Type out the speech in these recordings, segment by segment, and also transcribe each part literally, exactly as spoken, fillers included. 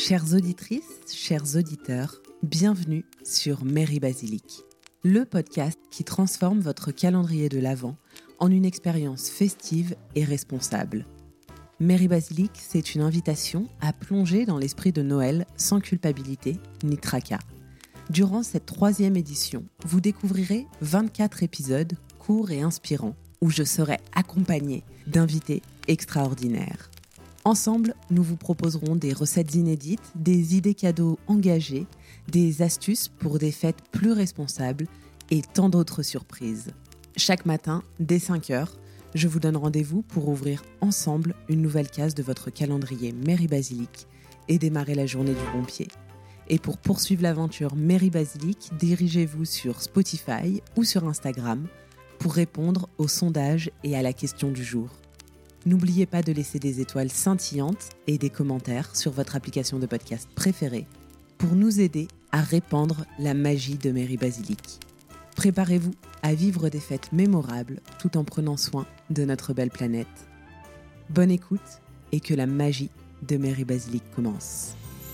Chères auditrices, chers auditeurs, bienvenue sur Mairie Basilique, le podcast qui transforme votre calendrier de l'Avent en une expérience festive et responsable. Mairie Basilique, c'est une invitation à plonger dans l'esprit de Noël sans culpabilité ni tracas. Durant cette troisième édition, vous découvrirez vingt-quatre épisodes courts et inspirants où je serai accompagnée d'invités extraordinaires. Ensemble, nous vous proposerons des recettes inédites, des idées cadeaux engagées, des astuces pour des fêtes plus responsables et tant d'autres surprises. Chaque matin, dès cinq heures, je vous donne rendez-vous pour ouvrir ensemble une nouvelle case de votre calendrier Mairie Basilique et démarrer la journée du bon pied. Et pour poursuivre l'aventure Mairie Basilique, dirigez-vous sur Spotify ou sur Instagram pour répondre aux sondages et à la question du jour. N'oubliez pas de laisser des étoiles scintillantes et des commentaires sur votre application de podcast préférée pour nous aider à répandre la magie de Mairie Basilique. Préparez-vous à vivre des fêtes mémorables tout en prenant soin de notre belle planète. Bonne écoute et que la magie de Mairie Basilique commence.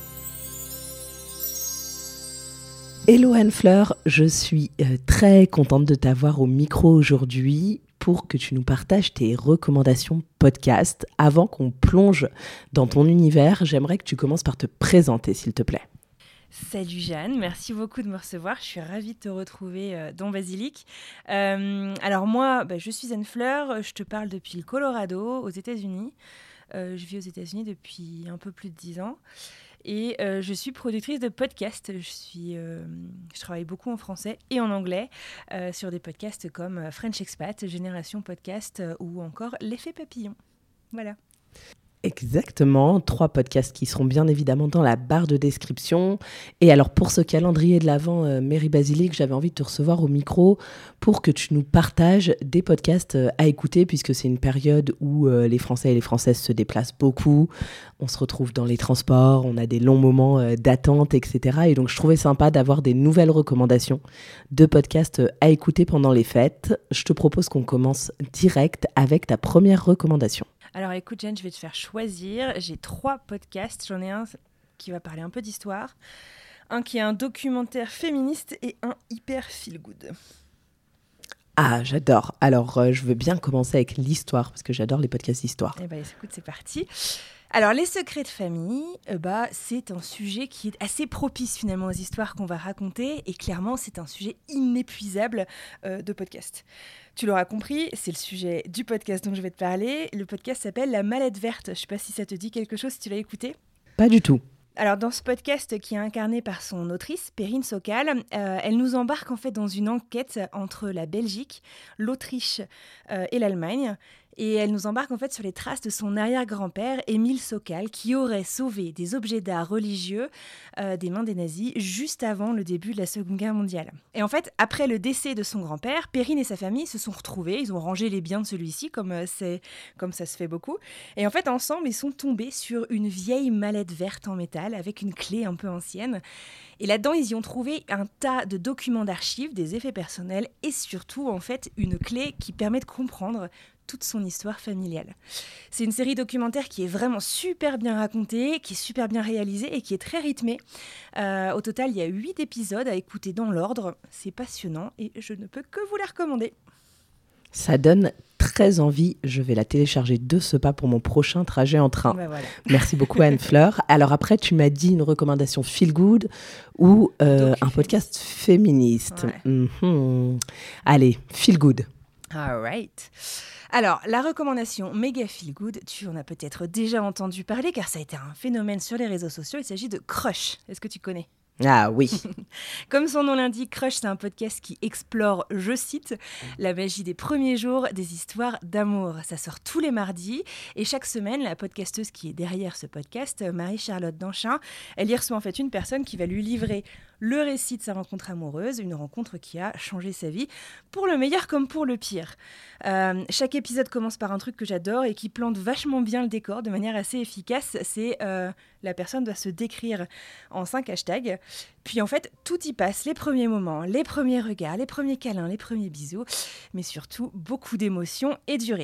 Hello Anne-Fleur, je suis euh, très contente de t'avoir au micro aujourd'hui pour que tu nous partages tes recommandations podcast. Avant qu'on plonge dans ton univers, j'aimerais que tu commences par te présenter s'il te plaît. Salut Jeanne, merci beaucoup de me recevoir. Je suis ravie de te retrouver euh, dans Basilique. Euh, alors moi, bah, je suis Anne-Fleur, je te parle depuis le Colorado, aux États-Unis. Euh, je vis aux États-Unis depuis un peu plus de dix ans. Et euh, je suis productrice de podcasts. Je, suis, euh, je travaille beaucoup en français et en anglais euh, sur des podcasts comme French Expat, Génération Podcast euh, ou encore L'Effet Papillon. Voilà. Exactement, trois podcasts qui seront bien évidemment dans la barre de description. Et alors pour ce calendrier de l'Avent euh, Mairie Basilique, j'avais envie de te recevoir au micro pour que tu nous partages des podcasts euh, à écouter puisque c'est une période où euh, les Français et les Françaises se déplacent beaucoup. On se retrouve dans les transports, on a des longs moments euh, d'attente, et cetera. Et donc je trouvais sympa d'avoir des nouvelles recommandations de podcasts euh, à écouter pendant les fêtes. Je te propose qu'on commence direct avec ta première recommandation. Alors écoute Jeanne, je vais te faire choisir. J'ai trois podcasts. J'en ai un qui va parler un peu d'histoire, un qui est un documentaire féministe et un hyper feel good. Ah, j'adore. Alors, euh, je veux bien commencer avec l'histoire parce que j'adore les podcasts d'histoire. Eh bien, écoute, c'est parti. Alors, les secrets de famille, euh, bah, c'est un sujet qui est assez propice finalement aux histoires qu'on va raconter et clairement, c'est un sujet inépuisable euh, de podcast. Tu l'auras compris, c'est le sujet du podcast dont je vais te parler. Le podcast s'appelle La Mallette Verte. Je ne sais pas si ça te dit quelque chose, si tu l'as écouté. Pas du tout. Alors dans ce podcast qui est incarné par son autrice, Perrine Socal, euh, elle nous embarque en fait dans une enquête entre la Belgique, l'Autriche euh, et l'Allemagne. Et elle nous embarque en fait sur les traces de son arrière-grand-père, Émile Socal, qui aurait sauvé des objets d'art religieux euh, des mains des nazis juste avant le début de la Seconde Guerre mondiale. Et en fait, après le décès de son grand-père, Perrine et sa famille se sont retrouvés, ils ont rangé les biens de celui-ci, comme, euh, c'est, comme ça se fait beaucoup. Et en fait, ensemble, ils sont tombés sur une vieille mallette verte en métal avec une clé un peu ancienne. Et là-dedans, ils y ont trouvé un tas de documents d'archives, des effets personnels et surtout, en fait, une clé qui permet de comprendre toute son histoire familiale. C'est une série documentaire qui est vraiment super bien racontée, qui est super bien réalisée et qui est très rythmée. Euh, au total, il y a huit épisodes à écouter dans l'ordre. C'est passionnant et je ne peux que vous la recommander. Ça donne très envie. Je vais la télécharger de ce pas pour mon prochain trajet en train. Ben voilà. Merci beaucoup Anne-Fleur. Alors après, tu m'as dit une recommandation feel good ou euh, un podcast féministe. Ouais. Mm-hmm. Allez, feel good. All right. Alors, la recommandation méga feel good, tu en as peut-être déjà entendu parler car ça a été un phénomène sur les réseaux sociaux. Il s'agit de Crush. Est-ce que tu connais ? Ah oui. Comme son nom l'indique, Crush, c'est un podcast qui explore, je cite, la magie des premiers jours des histoires d'amour. Ça sort tous les mardis et chaque semaine, la podcasteuse qui est derrière ce podcast, Marie-Charlotte Danchin, elle y reçoit en fait une personne qui va lui livrer le récit de sa rencontre amoureuse, une rencontre qui a changé sa vie, pour le meilleur comme pour le pire. Euh, chaque épisode commence par un truc que j'adore et qui plante vachement bien le décor de manière assez efficace. C'est euh, la personne doit se décrire en cinq hashtags. Puis en fait, tout y passe, les premiers moments, les premiers regards, les premiers câlins, les premiers bisous, mais surtout beaucoup d'émotions et du rire.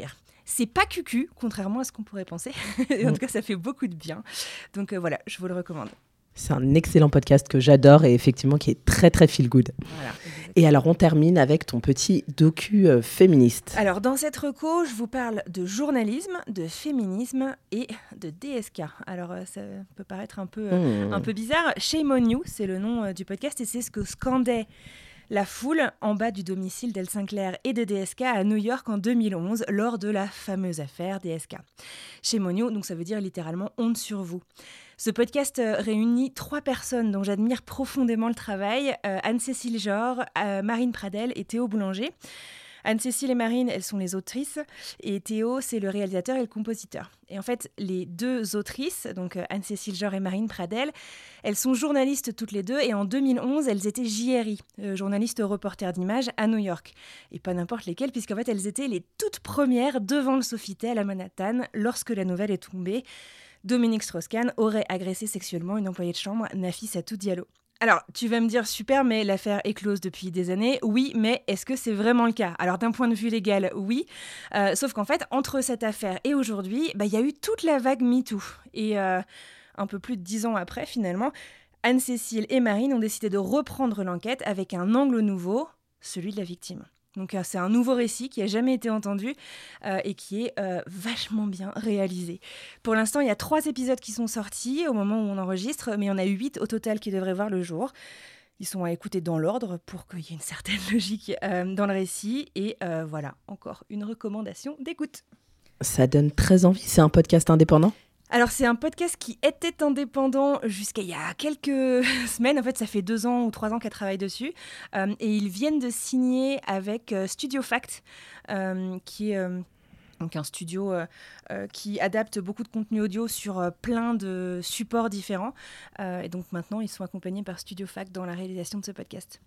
C'est pas cucu, contrairement à ce qu'on pourrait penser. En tout cas, ça fait beaucoup de bien. Donc euh, voilà, je vous le recommande. C'est un excellent podcast que j'adore et effectivement qui est très très feel good. Voilà. Et alors on termine avec ton petit docu euh, féministe. Alors dans cette reco, je vous parle de journalisme, de féminisme et de D S K. Alors euh, ça peut paraître un peu, euh, mmh. un peu bizarre. Shame on You, c'est le nom euh, du podcast et c'est ce que scandait la foule en bas du domicile d'Elle Sinclair et de D S K à New York en deux mille onze lors de la fameuse affaire D S K. Shame on You, donc ça veut dire littéralement honte sur vous. Ce podcast réunit trois personnes dont j'admire profondément le travail, euh, Anne-Cécile Jor, euh, Marine Pradel et Théo Boulanger. Anne-Cécile et Marine, elles sont les autrices, et Théo, c'est le réalisateur et le compositeur. Et en fait, les deux autrices, donc euh, Anne-Cécile Jor et Marine Pradel, elles sont journalistes toutes les deux, et en deux mille onze, elles étaient J R I, euh, journalistes reporters d'images à New York. Et pas n'importe lesquelles, puisqu'en fait, elles étaient les toutes premières devant le Sofitel à Manhattan lorsque la nouvelle est tombée. Dominique Strauss-Kahn aurait agressé sexuellement une employée de chambre, Nafissatou Diallo. Alors, tu vas me dire, super, mais l'affaire est close depuis des années. Oui, mais est-ce que c'est vraiment le cas ? Alors, d'un point de vue légal, oui. Euh, sauf qu'en fait, entre cette affaire et aujourd'hui, bah, y a eu toute la vague MeToo. Et euh, un peu plus de dix ans après, finalement, Anne-Cécile et Marine ont décidé de reprendre l'enquête avec un angle nouveau, celui de la victime. Donc euh, c'est un nouveau récit qui n'a jamais été entendu euh, et qui est euh, vachement bien réalisé. Pour l'instant, il y a trois épisodes qui sont sortis au moment où on enregistre, mais il y en a huit au total qui devraient voir le jour. Ils sont à écouter dans l'ordre pour qu'il y ait une certaine logique euh, dans le récit. Et euh, voilà, encore une recommandation d'écoute. Ça donne très envie. C'est un podcast indépendant ? Alors, c'est un podcast qui était indépendant jusqu'à il y a quelques semaines. En fait, ça fait deux ans ou trois ans qu'elle travaille dessus. Euh, et ils viennent de signer avec euh, Studio Fact, euh, qui est euh, donc un studio euh, euh, qui adapte beaucoup de contenu audio sur euh, plein de supports différents. Euh, et donc, maintenant, ils sont accompagnés par Studio Fact dans la réalisation de ce podcast.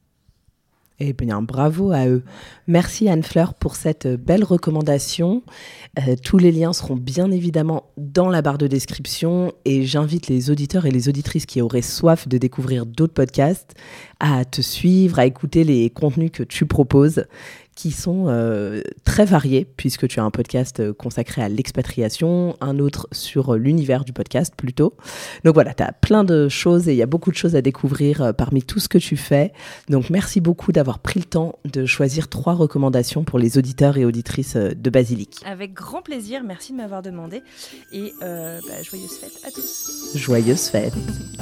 Eh bien, bravo à eux. Merci Anne-Fleur pour cette belle recommandation. Euh, tous les liens seront bien évidemment dans la barre de description et j'invite les auditeurs et les auditrices qui auraient soif de découvrir d'autres podcasts à te suivre, à écouter les contenus que tu proposes, qui sont euh, très variés, puisque tu as un podcast consacré à l'expatriation, un autre sur l'univers du podcast plutôt. Donc voilà, tu as plein de choses et il y a beaucoup de choses à découvrir euh, parmi tout ce que tu fais. Donc merci beaucoup d'avoir pris le temps de choisir trois recommandations pour les auditeurs et auditrices de Basilic. Avec grand plaisir, merci de m'avoir demandé et euh, bah, joyeuses fêtes à tous. Joyeuses fêtes.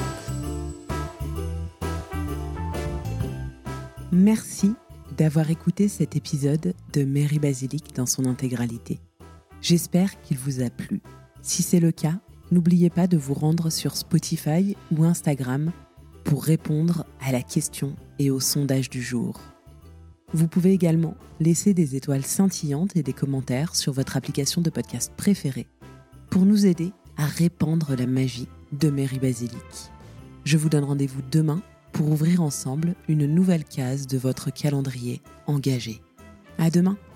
Merci d'avoir écouté cet épisode de Mary Basilic dans son intégralité. J'espère qu'il vous a plu. Si c'est le cas, n'oubliez pas de vous rendre sur Spotify ou Instagram pour répondre à la question et au sondage du jour. Vous pouvez également laisser des étoiles scintillantes et des commentaires sur votre application de podcast préférée pour nous aider à répandre la magie de Mary Basilic. Je vous donne rendez-vous demain pour ouvrir ensemble une nouvelle case de votre calendrier engagé. À demain!